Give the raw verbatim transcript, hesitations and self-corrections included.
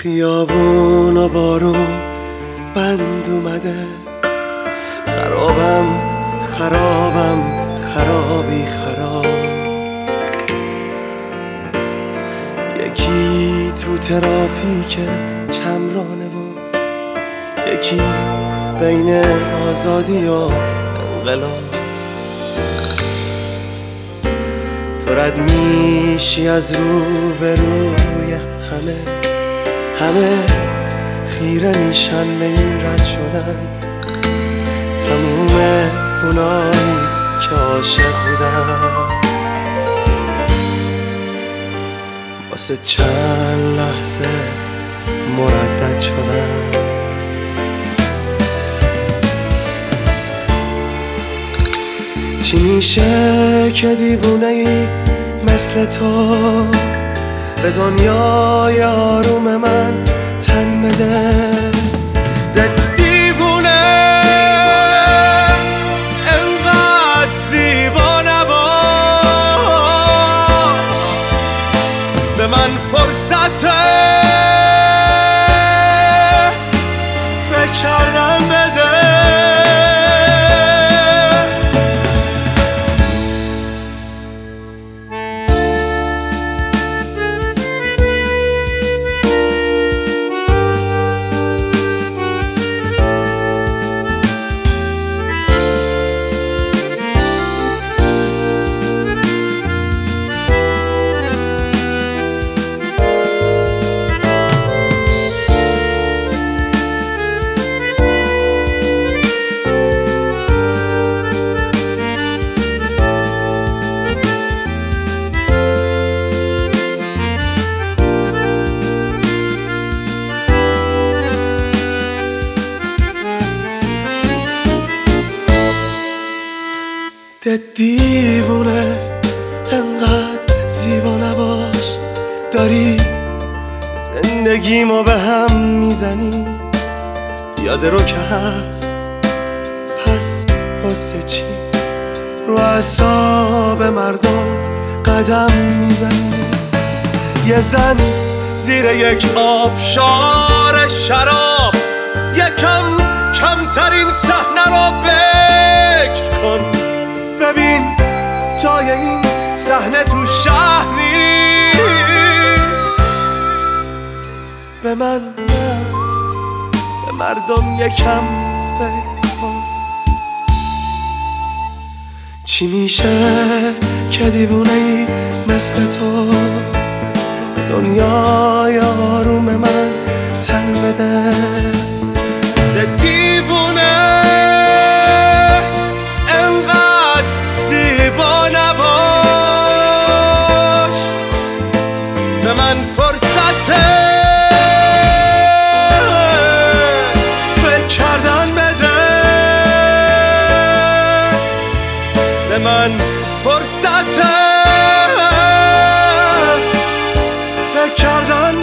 خیابون و بارون بند اومده، خرابم خرابم خرابی خراب. یکی تو ترافیک چمرانه و یکی بین آزادی و انقلاب. تو رد میشی از رو به روی همه، همه خیره میشن به این رد شدن. تموم اونایی که عاشق بودن واسه چند لحظه مردد شدن. چی میشه که دیوونه ای مثل تو به دنیای آروم من تن بده؟ ده دیوونه انقدر زیبا نباش، به من فرصت فکر کردن بده. ده دیوونه انقدر زیبا نباش، داری زندگیمو به هم میزنی. یاد رو که هست پس واسه چی رو اعصاب مردم قدم میزنی؟ یه زن زیر یک آبشار شراب یکم کمترین صحنه رو بکر کن. ببین جای این صحنه تو شهر نیست. به من نه، به مردم یکم فکر کن. چی میشه که دیوونه ای مثل تو به دنیای آروم من تن بده؟ ده دیوونه انقدر زیبا نباش، به من فرصت فکر کردن بده. به من فرصت فکر کردن